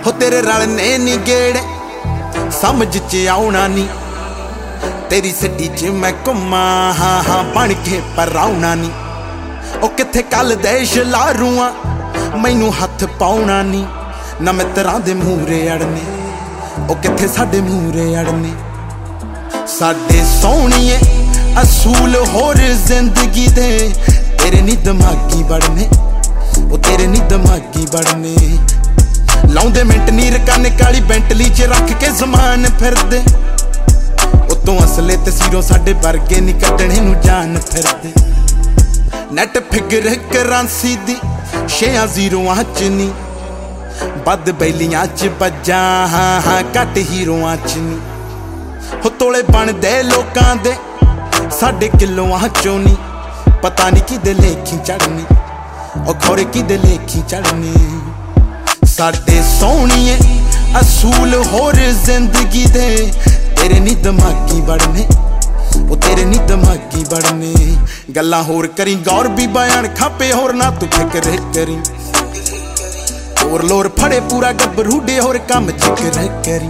हो तेरे रलने नी गेड़े समझ च आउणा नी, तेरी सिटी च मैं घुम्मा हाँ हाँ बन के पर आउणा नी। ओ किथे कल देश लारूआ मैनू हथ पाउणा नी, ना मित्रां दे मूहरे अड़ने ओ किथे साडे मूहरे अड़ने। साडे सोहणीए असूल होर जिंदगी दे तेरे नी दिमागी बड़ने, ओ तेरे नी दिमागी बड़ने। लाउंदे मिंट नी रकाने काली बेंटली च रख के जमान फिरदे, उतों असले तसीरों साडे वर्गे नी कड्डणे नू जान फिरदे। नैट फिगर करांसी दी 6 जीरोआं च नी, बद बैलियां च बज्जा हाँ हाँ घट हीरोआं च नी। हो तोले बनदे लोकां दे साडे किलोआं चों नी, पता नी किदे लेखी चढ़ने ओ खौरे किदे लेखी चढ़ने। साडे सोहणीए असूल होर जिंदगी दे तेरे नी दिमागी बड़ने, ओ तेरे नी दिमागी बड़ने। गल्लां होर करी गौर भी बयान खापे होर ना तू फिक्र करी, होर लोर फड़े पूरा गबरूडे होर कम जिक्र करी।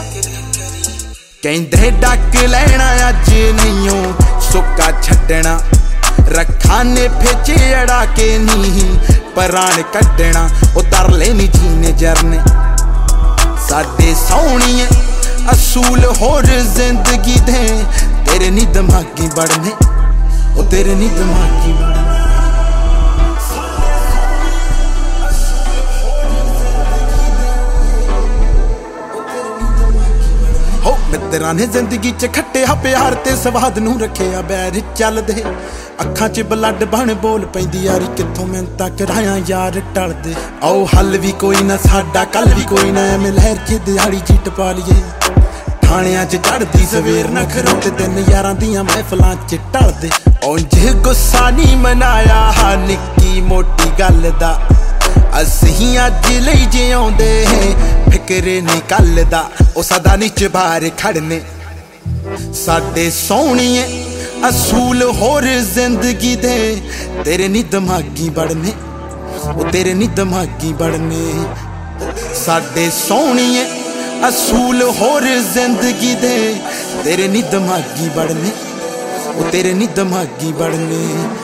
कहंदे डक लैणा अज नहींओ सुक्का छड्डना, रखाने फिचे अड़ा के नी परान कड्डना। ओ तरले नी जीने जरने साडे सोहणीए असूल होर जिंदगी दे तेरे नी दिमागी बड़ने, ओ तेरे नी दिमागी बड़ने। हो मित्रां ने जिंदगी च खट्टिया प्यार ते स्वाद नू रखिया बैर चलदे, अखां च ब्लड बन बोल पैंदी यारी कित्थों मिन्नतां कराया यार टलदे। आओ हल भी कोई ना साडा कल भी कोई ना, एवें लहर च दिहाड़ी जी टपा लीए। थाणियां च चढ़दी सवेर ना खरोते दिन यारां दियां महफलां च टलदे। उंज गुस्सा नी मनाया हा निक्की मोटी गल दा, असीं अज लई जिउंदे फिक्र नी कल दा, ओ सदा नी चबार खड़ने। साडे सोहणीए असूल होर जिंदगी दे तेरे नी दिमागी बड़ने, ओ तेरे नी दिमागी बड़ने। साडे सोहणीए असूल होर जिंदगी दे तेरे नी दिमागी बड़ने, ओ तेरे नी दिमागी बड़ने।